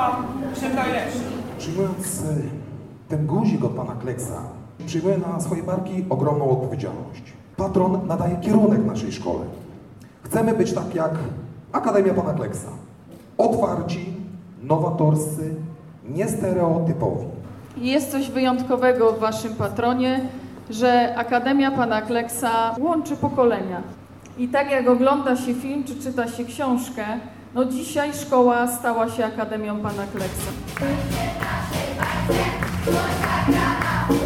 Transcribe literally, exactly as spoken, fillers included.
Wam, jestem najlepszy. Przyjmując e, ten guzik od pana Kleksa, przyjmuje na swoje barki ogromną odpowiedzialność. Patron nadaje kierunek naszej szkole. Chcemy być tak jak Akademia pana Kleksa. Otwarci, nowatorscy, niestereotypowi. Jest coś wyjątkowego w waszym patronie, że Akademia pana Kleksa łączy pokolenia. I tak jak ogląda się film czy czyta się książkę, no dzisiaj szkoła stała się Akademią pana Kleksa.